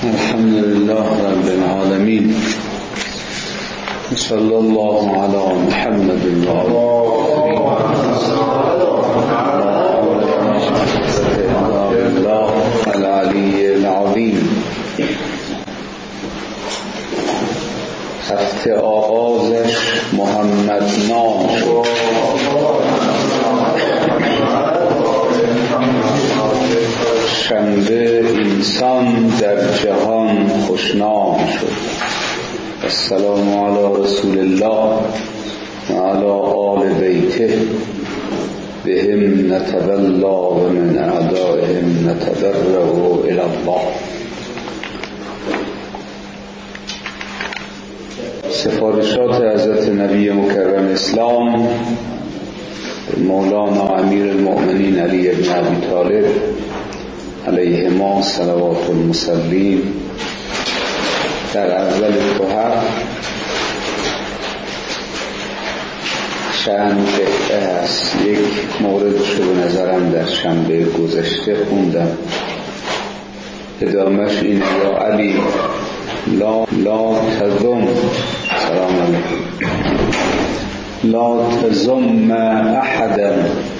الحمد لله رب العالمين صلى الله على محمد الله العلي العظيم. هفته آغازش محمد نام شد. شنبه انسان در جهان خوشنام شد. السلام علی رسول الله و علی آل بیته بهم نتولا و من اعدائهم نتبرأ الی الله. سفارشات حضرت نبی مکرم اسلام مولانا امیر المؤمنین علی بن ابی طالب علیهما صلوات المصلین در اول کهر چند قطعه است. یک موردش رو به نظرم در شنبه گذشته خوندم، ادامهش این: یا علی لا تظن سلام علیکم لا تظن احدا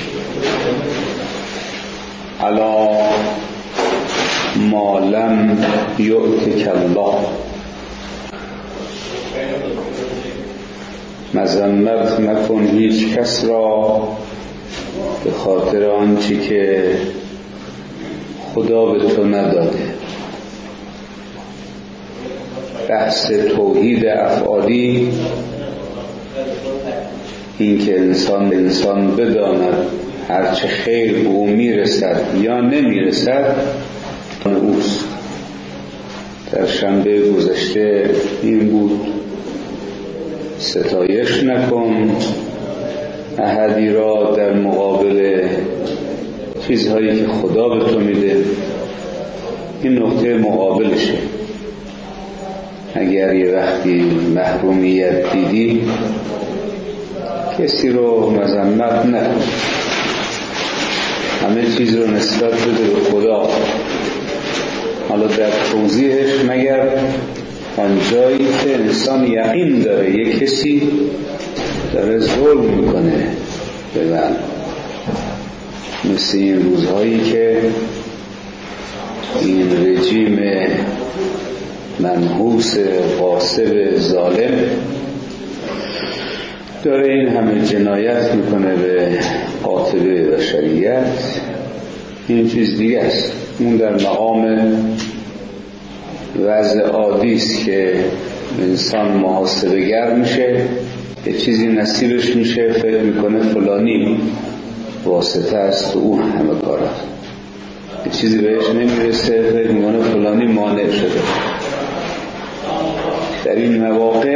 علی ما لم یؤتک الله. مذمت مکن هیچ کس را به خاطر آنچه که خدا به تو نداده. بحث توحید افعالی، این که انسان بداند هرچه خیر به او میرسد یا نمیرسد اوست. در شنبه گذشته این بود: ستایش نکن احدی را در مقابل چیزهایی که خدا به تو میده. این نقطه مقابلشه. اگر یه وقتی محرومیت دیدی کسی رو مذمت نکن، همه چیز رو نسبت بده به خدا. حالا در توضیحش مگر آن جایی که انسان یقین داره یک کسی داره ظلم میکنه به من، مثل این روزهایی که این رژیم منحوس غاصب ظالم داره این همه جنایت میکنه به قاطبه بشریت، این چیز دیگه است. اون در مقام وضع عادی است که انسان محاسبه گر میشه، یه چیزی نصیبش میشه، فکر میکنه فلانی واسطه است و اون همه کار است. یه چیزی بهش نمیرسه، فکر میکنه فلانی مانع شده. در این مواقع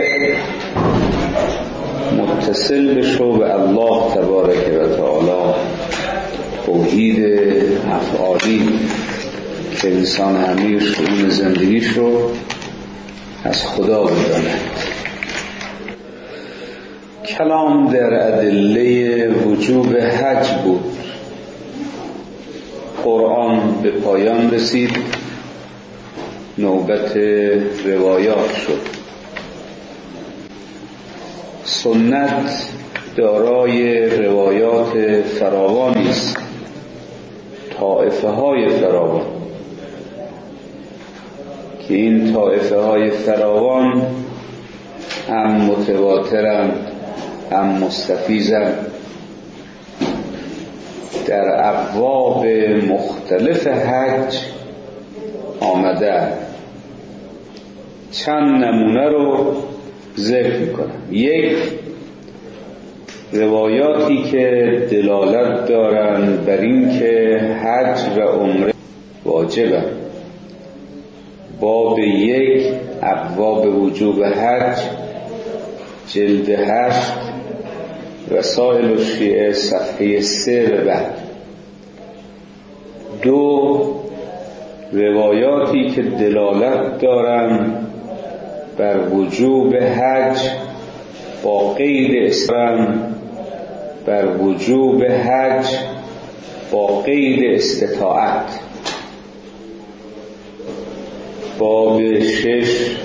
متصل بشو به الله تبارک و تعالی، توحید افعالی که انسان همه شئون زندگیش رو از خدا بداند. کلام در ادله وجوب حج بود. قرآن به پایان رسید، نوبت روایات شد. سنت دارای روایات فراوانی است، طائفه های فراوان، که این طائفه های فراوان هم متواترند هم مستفیضند، در ابواب مختلف حج آمده. چند نمونه رو ذکر میکنم. یک، روایاتی که دلالت دارند بر این که حج و عمره واجبه. باب 1 ابواب وجوب حج، جلد 8 رسائل الشیعه صفحه 3 و بعد. 2 روایاتی که دلالت دارند بر وجوب حج با قید اسلام، بر وجوب حج با قید استطاعت. باب 6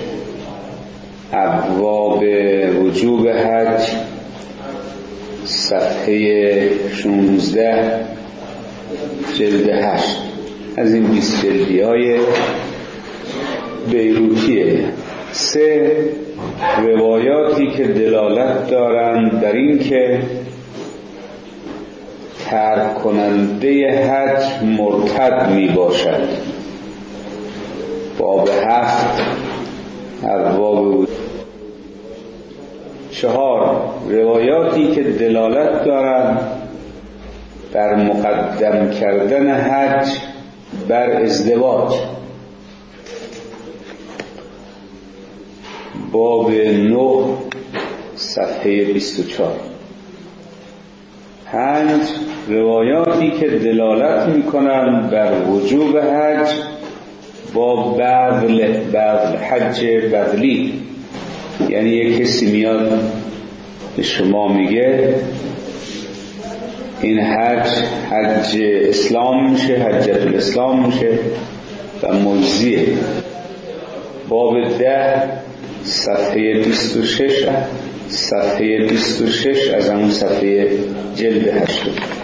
ابواب وجوب حج، صفحه 16 جلد 8 از این 20 جلدی های بیروتیه. 3 روایاتی که دلالت دارند بر این که ترک کننده حج مرتد می باشد. باب 7 ابواب. 4 روایاتی که دلالت دارند بر مقدم کردن حج بر ازدواج. باب 9 صفحه 24. 5 روایاتی که دلالت می‌کنند بر وجوب حج با بذل حج بذلی، یعنی یک کسی میاد به شما میگه این حج اسلام میشه، حجت الاسلام میشه و مجزیه. باب 10 صفحه 26 از همون صفحه جلد 8.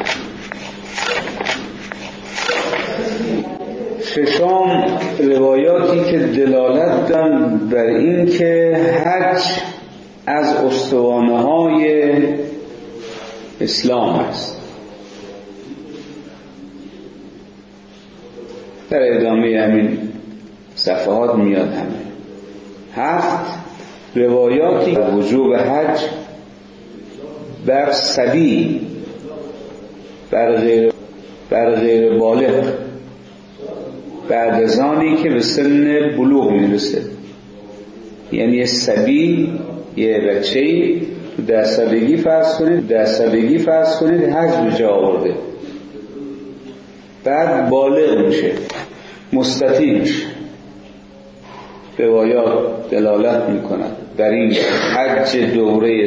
6 روایاتی که دلالت دارند بر این که حج از استوانه‌های اسلام است. در ادامه همین صفحات میاد همین. 7 روایاتی وجوب حج بر صبی، بر غیر بالغ، بعد از آنی که به سن بلوغ میرسه. یعنی یه صبی، یه بچه‌ای تو 10 سالگی فرض کنید حج به جا آورده، بعد بالغ میشه، مستطیع میشه. روایات دلالت میکنند در این حج دوره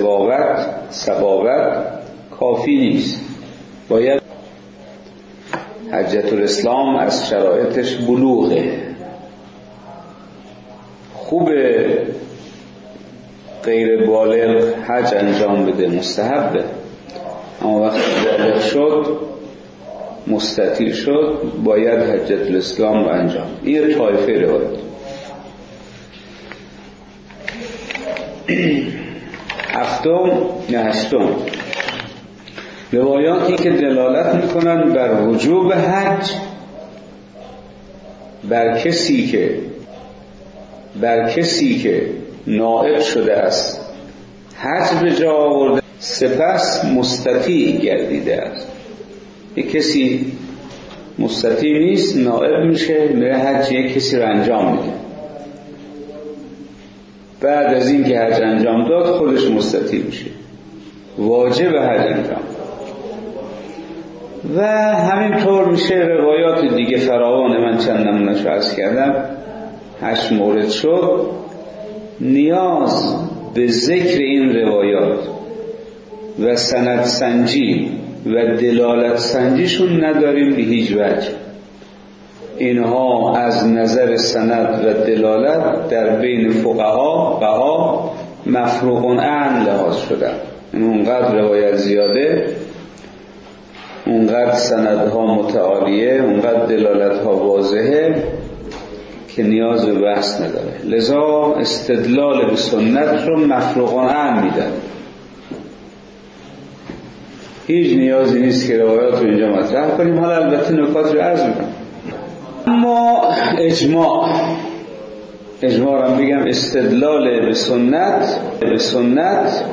صباوت کافی نیست، باید حجت الاسلام از شرایطش بلوغه. خوبه غیر بالغ حج انجام بده، مستحبه، اما وقتی بالغ شد، مستطیع شد، باید حجت الاسلام رو انجام. این طایفه روایت. 8 روایاتی که دلالت میکنند بر وجوب حج بر کسی که نائب شده است، حج به جا آورده، سپس مستطیع گردیده است. یک کسی مستطیع نیست، نائب میشه، میره حج یک کسی رو انجام میده، بعد از این که حج انجام داد خودش مستطیع میشه، واجب حج انجام. و همینطور میشه روایات دیگه فراوان، من چند نمونه‌شو عرض کردم، 8 مورد شد. نیاز به ذکر این روایات و سند سنجی و دلالت سنجیشون نداریم به هیچ وجه. اینها از نظر سند و دلالت در بین فقها مفروغ عن لحاظ شدن. اونقدر روایت زیاده، اونقدر سندها متعالیه، اونقدر دلالتها واضحه که نیاز به بحث نداره. لذا استدلال به سنت رو مفروغ عن میدن. هیچ نیازی نیست که روایات رو اینجا مطرح کنیم. حالا البته نکات رو عرض میکنم. اما اجماع رو بگم، استدلال به سنت،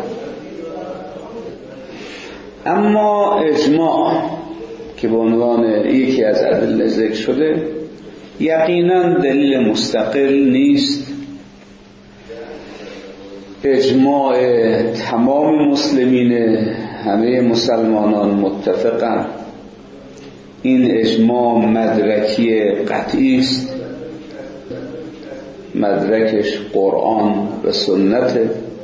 اما اجماع که به عنوان یکی از ادله ذکر شده یقینا دلیل مستقل نیست. اجماع تمام مسلمین، همه مسلمانان متفقن. این اجماع مدرکی قطعی است، مدرکش قرآن و سنت.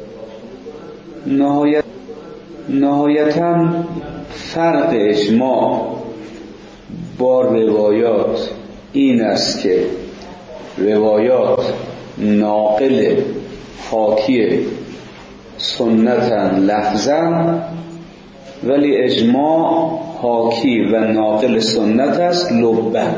نهایتاً فرق اجماع با روایات این است که روایات ناقل حاکی سنتن لفظن، ولی اجماع حاکی و ناقل سنت است لبن.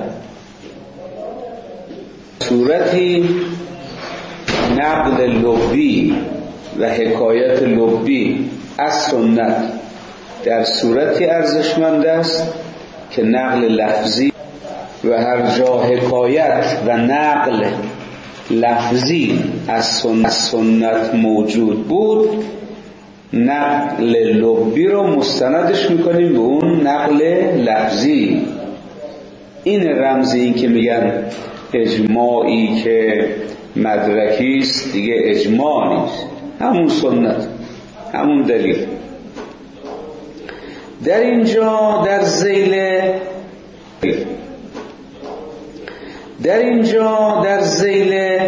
صورتی نقل لبی و حکایت لبی از سنت در صورتی ارزشمند است که نقل لفظی و هر جا حکایت و نقل لفظی از سنت موجود بود، نقل لبی رو مستندش میکنیم به اون نقل لفظی. این رمزی این که میگن اجماعی که مدرکی است دیگه اجماع نیست، همون سنت، همون دلیل. در اینجا در ذیل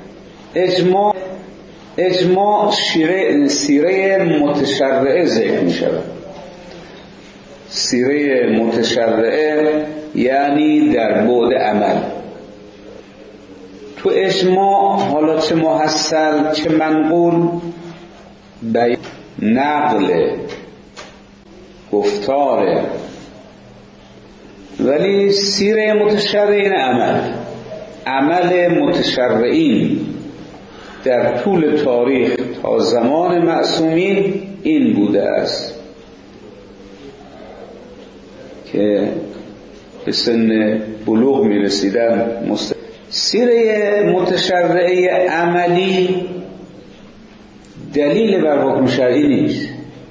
اجماع سیره متشرعه ذکر می شود. سیره متشرعه یعنی در بعد عمل. تو اجماع حالا چه محصل چه منقول، نقل گفتاره، ولی سیره متشرعین عمل متشرعین در طول تاریخ تا زمان معصومین این بوده است که به سن بلوغ می رسیدن. سیره متشرعه عملی دلیل بر حکم شرعی نیست.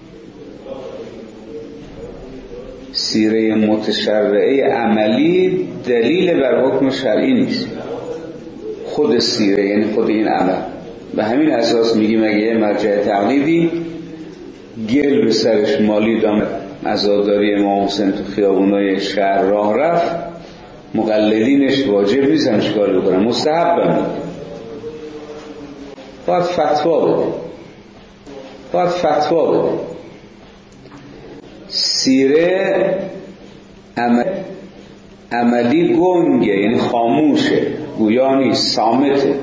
سیره متشرعه عملی دلیل بر حکم شرعی نیست، خود سیره یعنی خود این عمل. به همین اساس میگیم اگه یه مرجع تقلیدی گل به سرش مالید عزاداری امام حسین تو خیابونای شهر راه رفت، مقلدینش واجب نیستن چیکار بکنن، مستحبن، باید فتوا بده. سیره عملی گنگه، یعنی خاموشه، گویا نیست، صامته،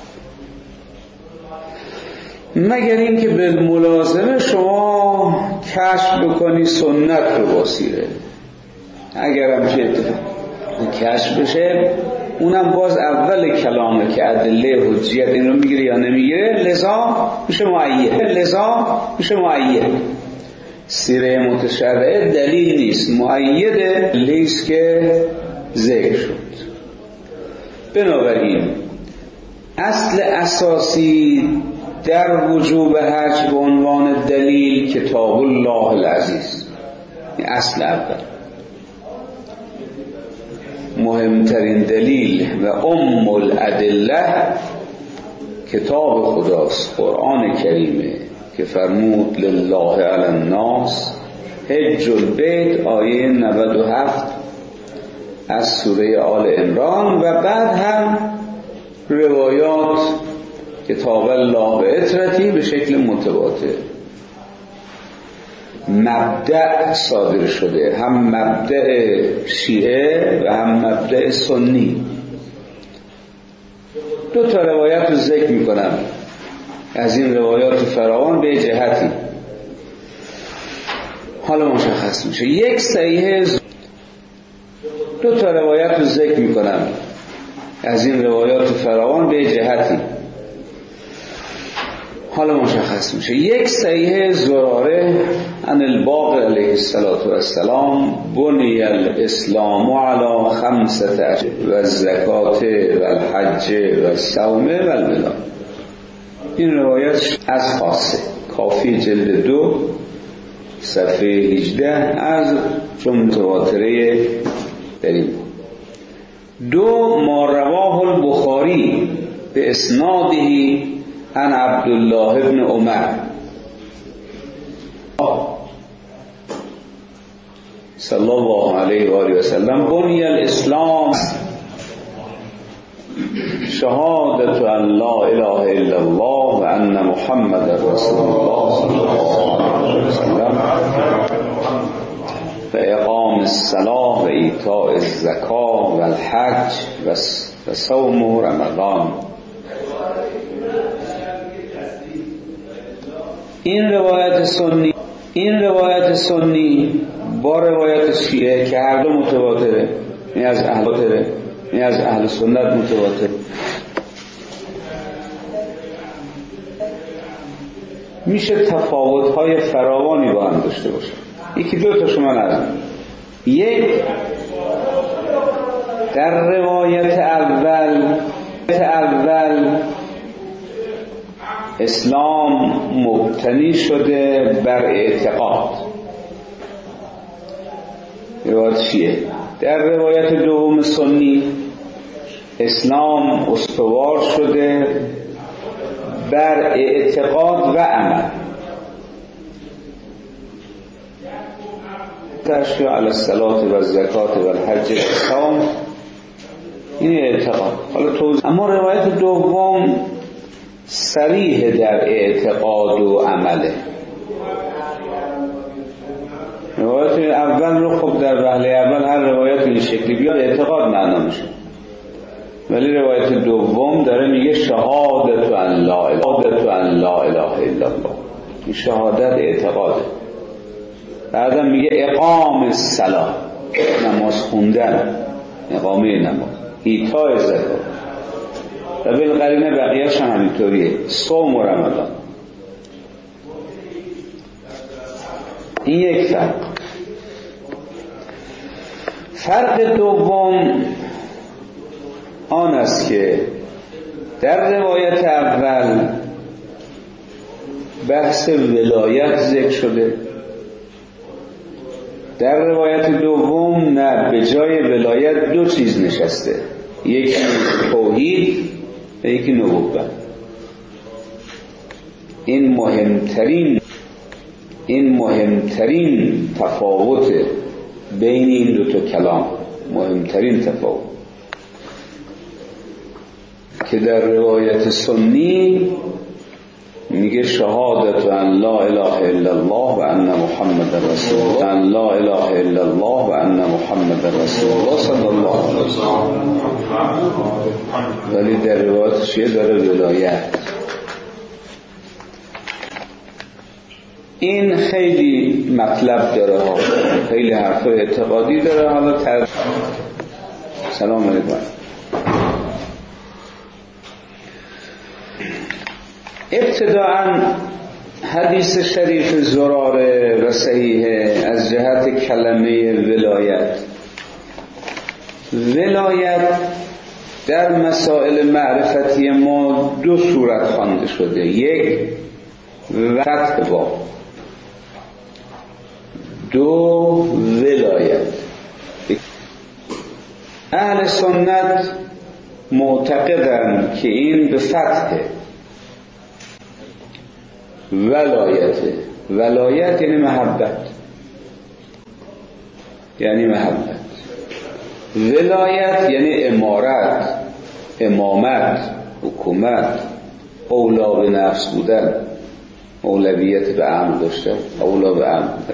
مگر اینکه به ملازمه شما کشف بکنی سنت رو با سیره. اگر هم چه کشف بشه، اونم باز اول کلامه که ادله حجیت این رو میگیره یا نمیگیره، لذا میشه معید. سیره متشرعه دلیل نیست، معید لیست که ذکر شد. بنابراین اصل اساسی در وجوب حج به عنوان دلیل کتاب الله العزیز، اصل اول، مهمترین دلیل و ام الادله کتاب خداست، قرآن کریمه که فرمود لله علی الناس حج البیت، آیه 97 از سوره آل عمران، و بعد هم روایات کتاب الله به اطرتی به شکل متواتر. مبدأ صادر شده، هم مبدأ شیعه و هم مبدأ سنی. دو تا روایت رو ذکر میکنم از این روایات فراوان به جهتی حالا مشخص میشه. یک صحیح، دو تا روایت رو ذکر میکنم از این روایات فراوان به جهتی حالا مشخص میشه. یک صحیح زراره عن الباقر علیه السلام بنی الاسلام علی 15 و الزکات و الحج و الصوم و المیلاد. این روایت از خاصه کافی جلد 2 صفحه 18 از چون متواتره داریم. دو، ما رواه البخاری به اسناده عن عبدالله ابن عمر صلی الله علیه و آله و سلم بنی الاسلام شهادت ان لا اله الا الله و ان محمد رسول الله صلی الله علیه و سلم و اقام الصلاة و ایتاء الزکاة و الحج و و صوم رمضان. این روایت سنی با روایت شیعه که هر دو متواتره، این از اهل سنت متواتر، میشه تفاوت‌های فراوانی با هم داشته باشه. یکی دو تا شما نرم. یک، در روایت اول اسلام مبتنی شده بر اعتقاد، روایت شیعه. در روایت دوم سنی اسلام استوار شده بر اعتقاد و عمل. تشریع علی الصلاة و الزکات و الحج و الصوم، این اعتقاد. حالا توضیح. اما روایت دوم صریح در اعتقاد و عمله. روایت اول رو خب در وهله اول هر روایت این شکلی بیاد اعتقاد معنا میشه، ولی روایت دوم داره میگه شهادت ان لا اله الا الله. این شهادت اعتقاده. بعدم میگه اقام الصلاة، نماز خوندن، اقامه نماز، ایتاء زکات، و بالقرینه بقیه‌اش هم همینطوریه، صوم و رمضان. این یک فرق دوم آن است که در روایت اول بحث ولایت ذکر شده، در روایت دوم نه، به جای ولایت دو چیز نشسته، یکی توحید و یکی نبوت. این مهمترین تفاوت بین این دو تا کلام، مهمترین تفاوت، که در روایت سنی میگه شهادت ان لا اله الا الله و ان محمد رسول الله، ان لا اله الا الله و ان محمد رسول الله صلی الله علیه وسلم. ولی در روایت شیعه داره ولایت. این خیلی مطلب داره ها، خیلی حرف اعتقادی داره. حالا سلام علیکم. ابتداعا حدیث شریف زراره و صحیحه از جهت کلمه ولایت در مسائل معرفتی ما دو صورت خوانده شده. یک، فتح با، دو، ولایت. اهل سنت معتقدند که این به فتحه. ولایت یعنی محبت، ولایت یعنی امارت، امامت، حکومت، اولا به نفس بودن، اولویت به امر داشتن، اولا به امر بودن.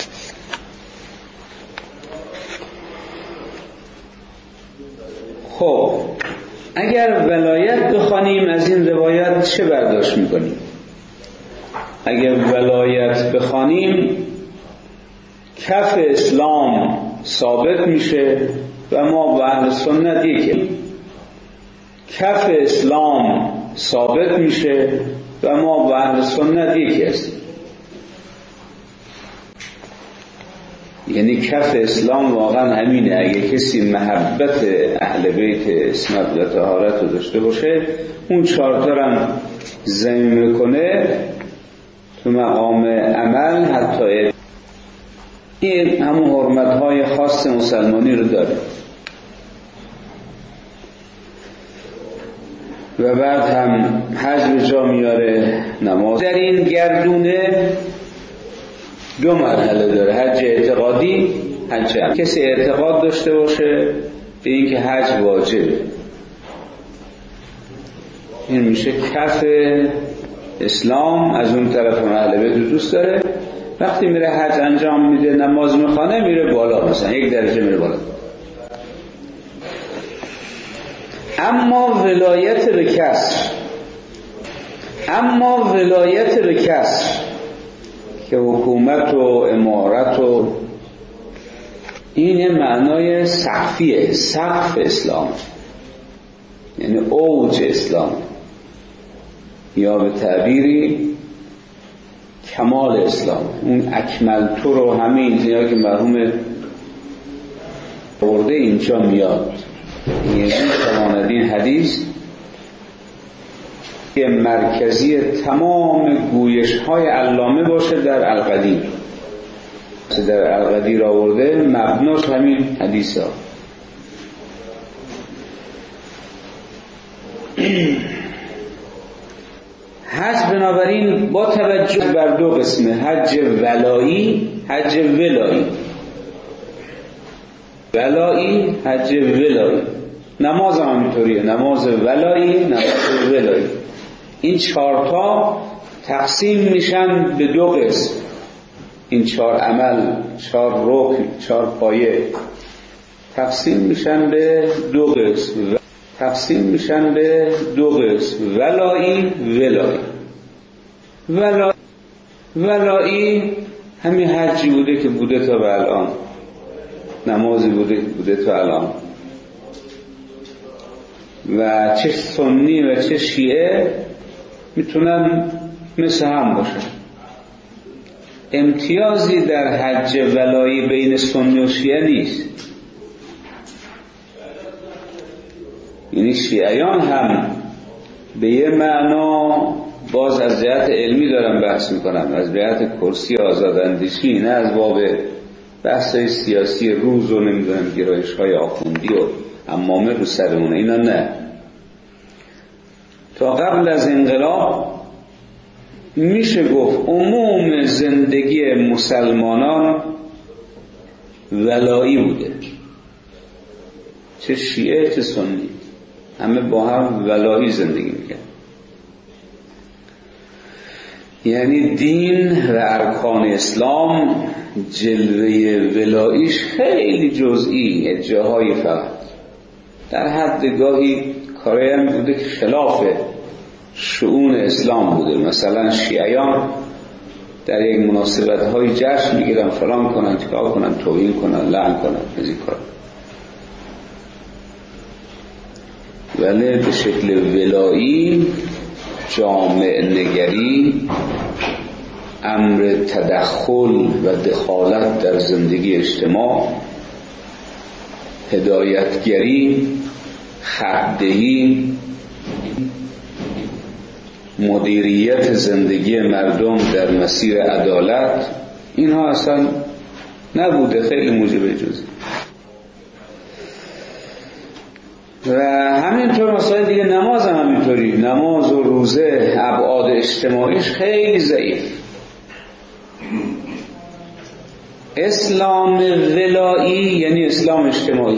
خب اگر ولایت بخوانیم از این روایت چه برداشت میکنیم؟ اگر ولایت بخوانیم کف اسلام ثابت میشه و ما با اهل سنت یکی. کف اسلام ثابت میشه و ما با اهل سنت یکی هستیم. یعنی کف اسلام واقعا همینه. اگه کسی محبت اهل بیت عصمت و طهارت رو داشته باشه، اون چهارتا هم ضمن میکنه تو مقام عمل، حتی این همون حرمت‌های خاص مسلمانی رو داره. و بعد هم حج به جا میاره، نماز. در این گردونه دو مرحله داره، حج اعتقادی، حج عمل. کسی اعتقاد داشته باشه به این که حج واجبه، این میشه کف اسلام. از اون طرف اهل بیت دوست داره، وقتی میره حج انجام میده، نماز میخوانه، میره بالا، مثلا یک درجه میره بالا. اما ولایت به کسر که حکومت و امارت و این معنای سقفیه، سقف اسلام، یعنی اوج اسلام، یا به تعبیری کمال اسلام. اون اکملتو رو همه اینجا که مرحوم برده اینجا میاد، یعنی تماند این حدیث که مرکزی تمام گویش های علامه باشه در القدیر. در القدیر آورده مبناش همین حدیث ها. حج بنابراین با توجه بر دو قسمه، حج ولایی، حج ولایی. حج ولایی. نماز هم همینطوریه، نماز ولایی، نماز ولایی. این 4 تا تقسیم میشن به 2 قسم. این 4 عمل، 4 رکن، 4 پایه تقسیم میشن به 2 قسم. ولایی. ولایی همین حجی بوده که بوده تا به الان، نمازی بوده تا الان، و چه سنی و چه شیعه میتونن مثل هم باشن. امتیازی در حج ولایی بین سنی و شیعه نیست. یعنی شیعیان هم به یه معنا باز از جهت علمی دارم بحث میکنم، از جهت کرسی آزاداندیشی، نه از باب بحثای سیاسی روز و نمیدونم گرایش های آخوندی و عمامه رو سرمونه، اینا نه. تا قبل از انقلاب میشه گفت عموم زندگی مسلمانان ولایی بوده، چه شیعه چه سنی، همه با هم ولایی زندگی میکنن. یعنی دین و ارکان اسلام جلوه ولاییش خیلی جزئی، جاهایی فقط در حد گاهی کاری هم بوده که خلاف شؤون اسلام بوده. مثلا شیعیان در یک مناسبت های جشن میگیرن، فلان کنن، چکار کنن، توهین کنن، لعن کنن، از این کار. ولی به شکل ولایی، جامع نگری، امر تدخل و دخالت در زندگی اجتماع، هدایتگری، خط‌دهی، مدیریت زندگی مردم در مسیر عدالت، اینها اصلا نبوده، خیلی موجب جزئی. و همینطور مسائل دیگه، نماز هم همینطوری، نماز و روزه ابعاد اجتماعیش خیلی ضعیف. اسلام ولایی یعنی اسلام اجتماعی.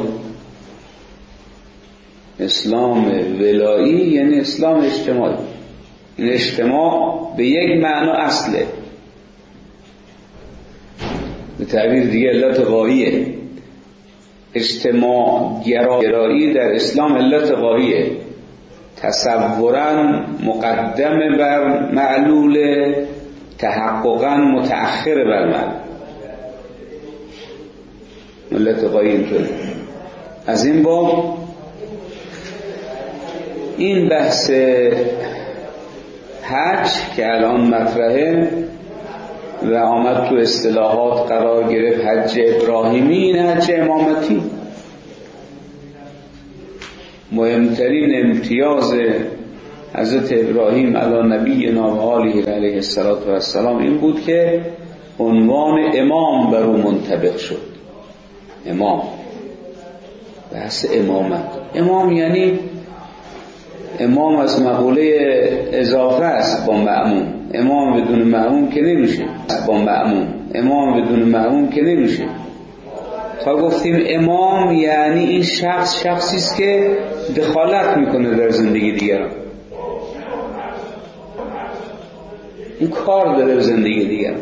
اسلام ولایی یعنی اسلام اجتماعی. این اجتماع به یک معنا اصله، به تعبیر دیگه علت غاییه. اجتماع گرایی در اسلام علت غاییه، تصوراً مقدم بر معلول، تحققاً متأخر بر معلول. علت غایی اینطوری. از این باب این بحث حج که الان مطرحه و آمد تو اصطلاحات قرار گرفت، حج ابراهیمی، این حج امامتی. مهمترین امتیاز حضرت ابراهیم علی نبینا و آله علیه السلام این بود که عنوان امام بر او منطبق شد. امام، بحث امامت. امام یعنی امام از مقوله اضافه است با مأموم. امام بدون مأموم که نمیشه. امام بدون مأموم که نمیشه. تا گفتیم امام یعنی این شخصی است که دخالت میکنه در زندگی دیگران، این کار داره به زندگی دیگران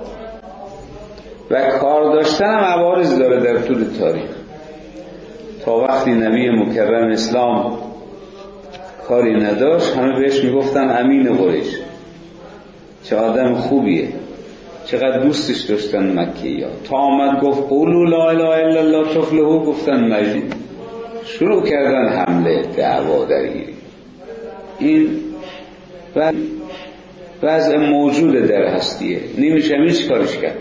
و کار داشتن هم عوارض داره در طول تاریخ. تا وقتی نبی مکرم اسلام کاری نداشت، همه بهش میگفتن امین قریش، چه آدم خوبیه، چقدر دوستش داشتن مکی‌ها. تا آمد گفت قولوا لا اله الا الله تفلحوا، گفتن مجید، شروع کردن حمله، دعوا درگیری. این وضع موجود در هستیه، نمیشه هیچ کارش کرد.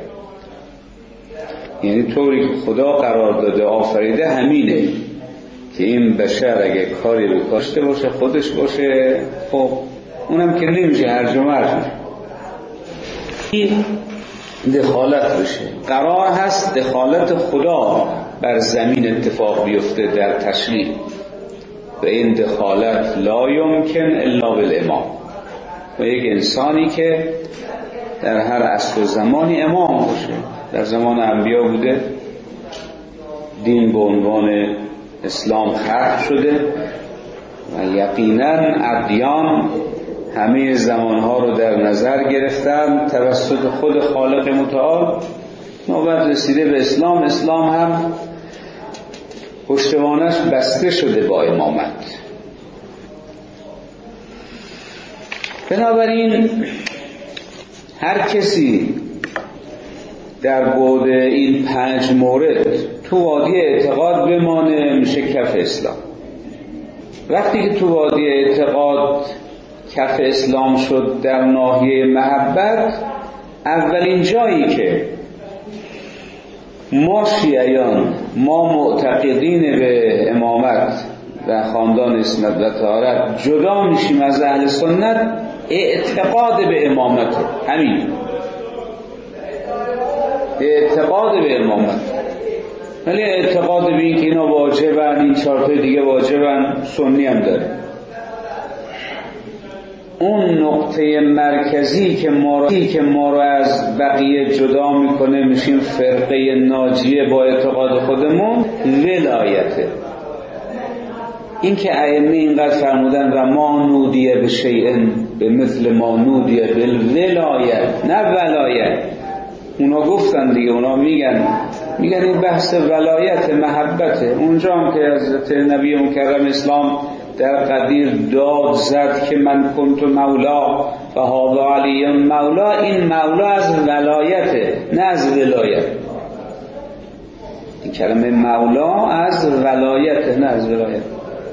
یعنی طوری که خدا قرار داده آفریده همینه که این بشر اگه کاری رو کاشته باشه خودش باشه، خب اونم که نمیشه هرج و مرج میشه، این دخالت بشه. قرار هست دخالت خدا بر زمین اتفاق بیفته در تشریع، و این دخالت لا یمکن الا بالامام. و یک انسانی که در هر عصر و زمانی امام باشه. در زمان انبیا بوده، دین به عنوان اسلام خلق شده و یقینا ادیان همه زمانها رو در نظر گرفتن توسط خود خالق متعال. نوبت رسیده به اسلام، اسلام هم پشتوانش بسته شده با امامت. بنابراین هر کسی در بعد این 5 مورد تو وادی اعتقاد بمانه میشه کف اسلام. وقتی که تو وادی اعتقاد کف اسلام شد در ناحیه محبت، اولین جایی که ما شیعیان، ما معتقدین به امامت و خاندان اسمت و طهارت جدا میشیم از اهل سنت، اعتقاد به امامت. همین اعتقاد به امامت. ولی اعتقاد به این که اینا واجبن، این 4 تا دیگه واجبن، سنی هم داره. اون نقطه مرکزی که ما رو از بقیه جدا میکنه میشیم فرقه ناجیه با اعتقاد خودمون، ولایته. این که ائمه اینقدر فرمودن و ما نودیه به شیء به مثل ما نودیه بالولایت، نه ولایت. اونا گفتن دیگه، اونا میگن این بحث ولایت محبته. اونجا هم که حضرت نبی مکرم اسلام در قدیر داد زد که من کنت مولا و هذا علی مولا، این مولا از ولایته نه از ولایت. این کلمه مولا از ولایته نه از ولایت.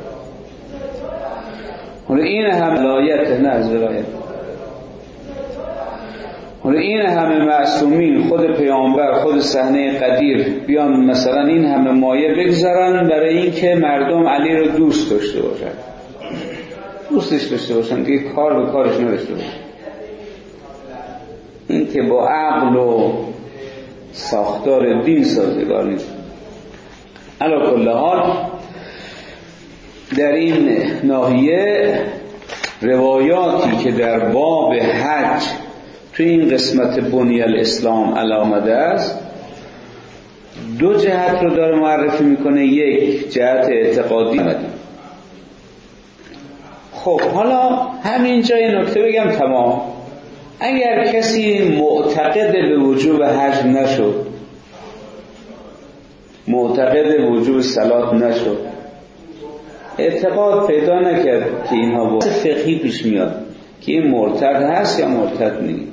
این هم ولایته نه از ولایت. این همه معصومین، خود پیامبر، خود صحنه قدیر بیان مثلا این همه مایه بگذارن برای این که مردم علی رو دوست داشته باشن، دوستش داشته باشن، دیگه کار به کارش نداشته باشن. این که با عقل و ساختار دین سازگار نیست. علی کل حال در این ناحیه روایاتی که در باب حج تو این قسمت بنی الاسلام علامده است، 2 جهت رو داره معرفی میکنه. یک جهت اعتقادی. خب حالا همین جای نکته بگم تمام. اگر کسی معتقد به وجوب حج نشد، معتقد به وجوب صلات نشد، اعتقاد پیدا نکرد که اینها با فقهی پیش میاد که این مرتد هست یا مرتد نیست.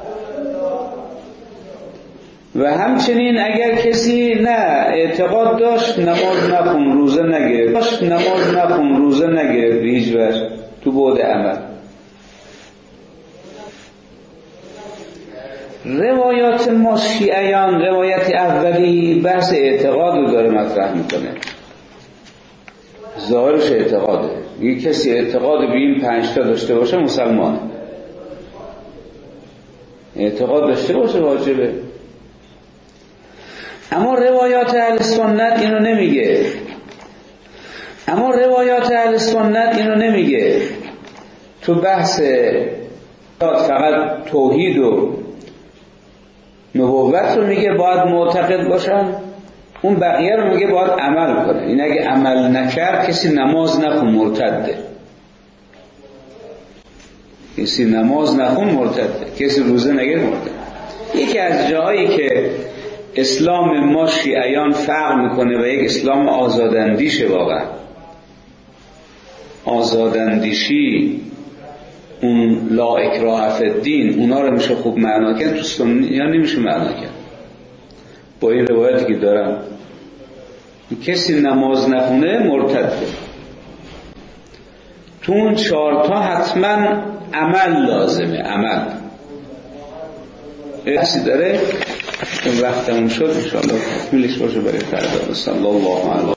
و همچنین اگر کسی نه اعتقاد داشت نماز نخون روزه نگرفت، به هیچ وجه تو بعد عمل. روایات ما شیعیان، روایت اولی بحث اعتقاد رو داره مطرح میکنه، ظاهرش اعتقاده. یه کسی اعتقاد به این 5 تا داشته باشه مسلمانه، اعتقاد داشته باشه واجبه. اما روایات اهل سنت اینو نمیگه. تو بحث فقط توحید و نبوت رو میگه باید معتقد باشن، اون بقیه رو میگه باید عمل کنه. این اگه عمل نکرد کسی نماز نخون مرتده، کسی نماز نخون مرتده، کسی روزه نگیر مرتده. یکی از جاهایی که اسلام ما شیعیان فرق میکنه و یک اسلام آزاداندیشه واقعا، آزاداندیشی، اون لا اکراه فی الدین، اونا رو میشه خوب معنا کرد، تو سنی یا نمیشه معنا کرد. با این روایتی که دارم کسی نماز نخونه مرتده. تو اون 4 تا حتما عمل لازمه، عمل کسی داره. اون وقتمون شد، انشاءالله تکمیلش باشه برای فردا. صلی الله علیه